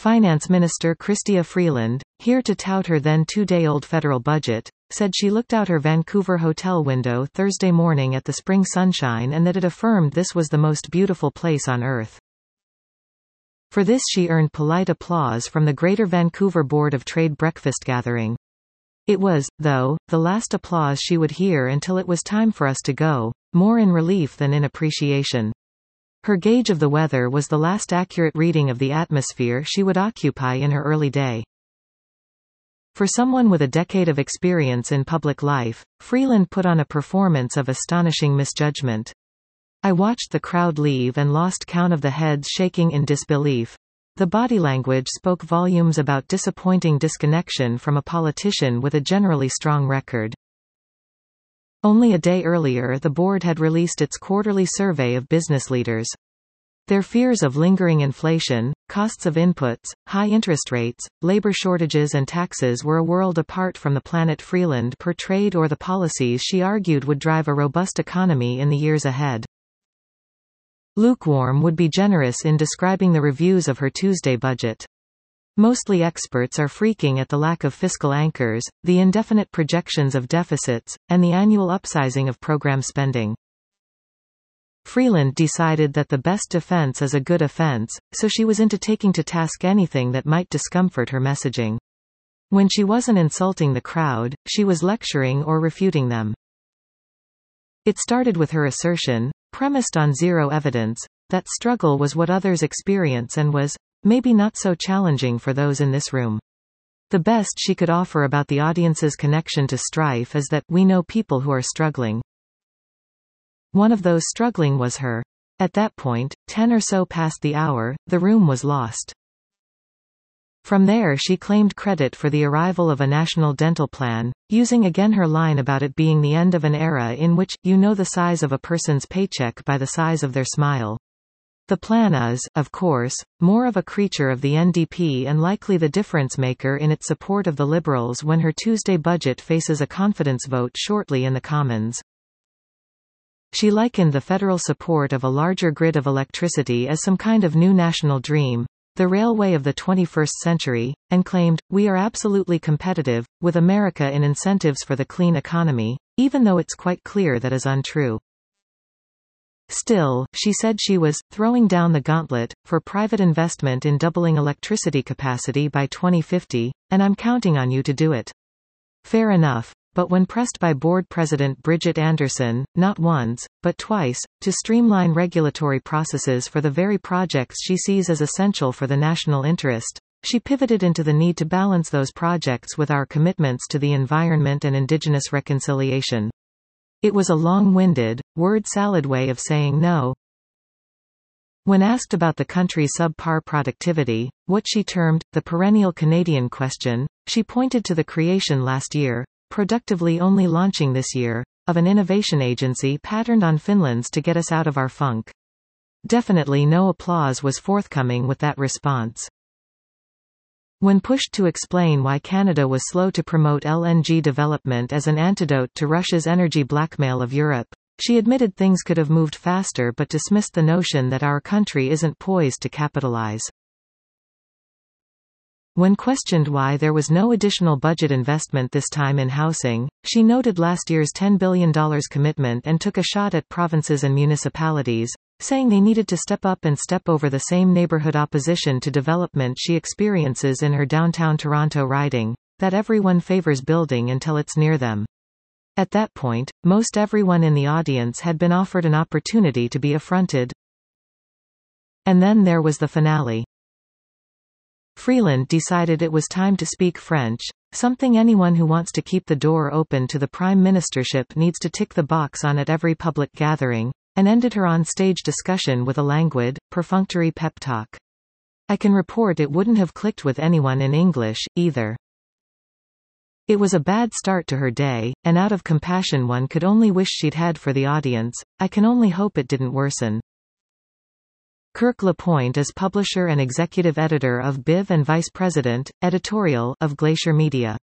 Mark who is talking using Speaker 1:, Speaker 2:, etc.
Speaker 1: Finance Minister Chrystia Freeland, here to tout her then two-day-old federal budget, said she looked out her Vancouver hotel window Thursday morning at the spring sunshine and that it affirmed this was the most beautiful place on earth. For this she earned polite applause from the Greater Vancouver Board of Trade breakfast gathering. It was, though, the last applause she would hear until it was time for us to go, more in relief than in appreciation. Her gauge of the weather was the last accurate reading of the atmosphere she would occupy in her early day. For someone with a decade of experience in public life, Freeland put on a performance of astonishing misjudgment. I watched the crowd leave and lost count of the heads shaking in disbelief. The body language spoke volumes about disappointing disconnection from a politician with a generally strong record. Only a day earlier the board had released its quarterly survey of business leaders. Their fears of lingering inflation, costs of inputs, high interest rates, labor shortages and taxes were a world apart from the planet Freeland portrayed or the policies she argued would drive a robust economy in the years ahead. Lukewarm would be generous in describing the reviews of her Tuesday budget. Mostly experts are freaking at the lack of fiscal anchors, the indefinite projections of deficits, and the annual upsizing of program spending. Freeland decided that the best defense is a good offense, so she was into taking to task anything that might discomfort her messaging. When she wasn't insulting the crowd, she was lecturing or refuting them. It started with her assertion, premised on zero evidence, that struggle was what others experience and was, maybe not so challenging for those in this room. The best she could offer about the audience's connection to strife is that, we know people who are struggling. One of those struggling was her. At that point, 10 or so past the hour, the room was lost. From there she claimed credit for the arrival of a national dental plan, using again her line about it being the end of an era in which, you know the size of a person's paycheck by the size of their smile. The plan is, of course, more of a creature of the NDP and likely the difference-maker in its support of the Liberals when her Tuesday budget faces a confidence vote shortly in the Commons. She likened the federal support of a larger grid of electricity as some kind of new national dream, the railway of the 21st century, and claimed, we are absolutely competitive, with America in incentives for the clean economy, even though it's quite clear that is untrue. Still, she said she was throwing down the gauntlet for private investment in doubling electricity capacity by 2050, and I'm counting on you to do it. Fair enough. But when pressed by board president Bridget Anderson, not once, but twice, to streamline regulatory processes for the very projects she sees as essential for the national interest, she pivoted into the need to balance those projects with our commitments to the environment and Indigenous reconciliation. It was a long-winded, word-salad way of saying no. When asked about the country's subpar productivity, what she termed, the perennial Canadian question, she pointed to the creation last year, productively only launching this year, of an innovation agency patterned on Finland's to get us out of our funk. Definitely no applause was forthcoming with that response. When pushed to explain why Canada was slow to promote LNG development as an antidote to Russia's energy blackmail of Europe, she admitted things could have moved faster but dismissed the notion that our country isn't poised to capitalize. When questioned why there was no additional budget investment this time in housing, she noted last year's $10 billion commitment and took a shot at provinces and municipalities, saying they needed to step up and step over the same neighborhood opposition to development she experiences in her downtown Toronto riding, that everyone favors building until it's near them. At that point, most everyone in the audience had been offered an opportunity to be affronted. And then there was the finale. Freeland decided it was time to speak French, something anyone who wants to keep the door open to the prime ministership needs to tick the box on at every public gathering, and ended her on-stage discussion with a languid, perfunctory pep talk. I can report it wouldn't have clicked with anyone in English, either. It was a bad start to her day, and out of compassion one could only wish she'd had for the audience. I can only hope it didn't worsen. Kirk LaPointe is publisher and executive editor of BIV and vice president, editorial of Glacier Media.